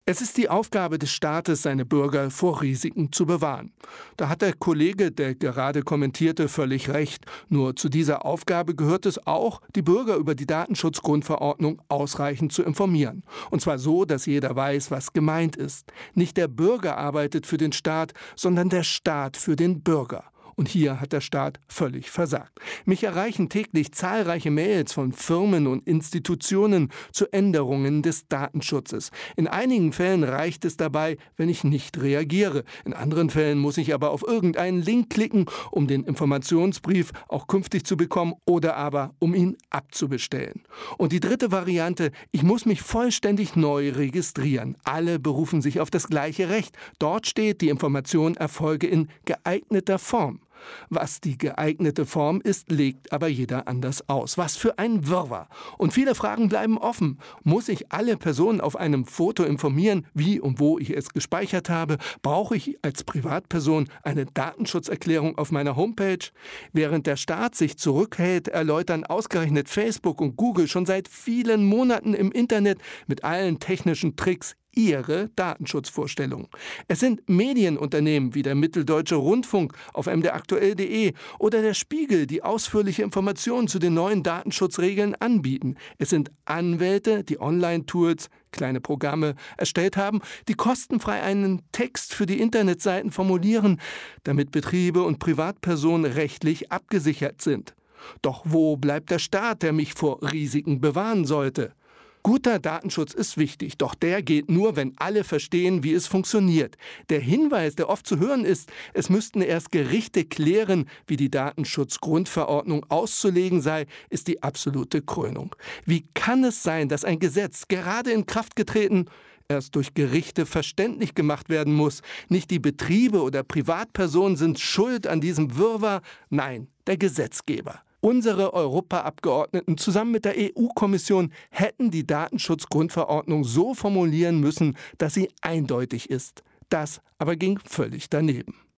Es ist die Aufgabe des Staates, seine Bürger vor Risiken zu bewahren. Da hat der Kollege, der gerade kommentierte, völlig recht. Nur zu dieser Aufgabe gehört es auch, die Bürger über die Datenschutzgrundverordnung ausreichend zu informieren. Und zwar so, dass jeder weiß, was gemeint ist. Nicht der Bürger arbeitet für den Staat, sondern der Staat für den Bürger. Und hier hat der Staat völlig versagt. Mich erreichen täglich zahlreiche Mails von Firmen und Institutionen zu Änderungen des Datenschutzes. In einigen Fällen reicht es dabei, wenn ich nicht reagiere. In anderen Fällen muss ich aber auf irgendeinen Link klicken, um den Informationsbrief auch künftig zu bekommen oder aber um ihn abzubestellen. Und die dritte Variante, ich muss mich vollständig neu registrieren. Alle berufen sich auf das gleiche Recht. Dort steht, die Information erfolge in geeigneter Form. Was die geeignete Form ist, legt aber jeder anders aus. Was für ein Wirrwarr. Und viele Fragen bleiben offen. Muss ich alle Personen auf einem Foto informieren, wie und wo ich es gespeichert habe? Brauche ich als Privatperson eine Datenschutzerklärung auf meiner Homepage? Während der Staat sich zurückhält, erläutern ausgerechnet Facebook und Google schon seit vielen Monaten im Internet mit allen technischen Tricks ihre Datenschutzvorstellungen. Es sind Medienunternehmen wie der Mitteldeutsche Rundfunk auf mdraktuell.de oder der Spiegel, die ausführliche Informationen zu den neuen Datenschutzregeln anbieten. Es sind Anwälte, die Online-Tools, kleine Programme erstellt haben, die kostenfrei einen Text für die Internetseiten formulieren, damit Betriebe und Privatpersonen rechtlich abgesichert sind. Doch wo bleibt der Staat, der mich vor Risiken bewahren sollte? Guter Datenschutz ist wichtig, doch der geht nur, wenn alle verstehen, wie es funktioniert. Der Hinweis, der oft zu hören ist, es müssten erst Gerichte klären, wie die Datenschutzgrundverordnung auszulegen sei, ist die absolute Krönung. Wie kann es sein, dass ein Gesetz, gerade in Kraft getreten, erst durch Gerichte verständlich gemacht werden muss? Nicht die Betriebe oder Privatpersonen sind schuld an diesem Wirrwarr, nein, der Gesetzgeber. Unsere Europaabgeordneten zusammen mit der EU-Kommission hätten die Datenschutzgrundverordnung so formulieren müssen, dass sie eindeutig ist. Das aber ging völlig daneben.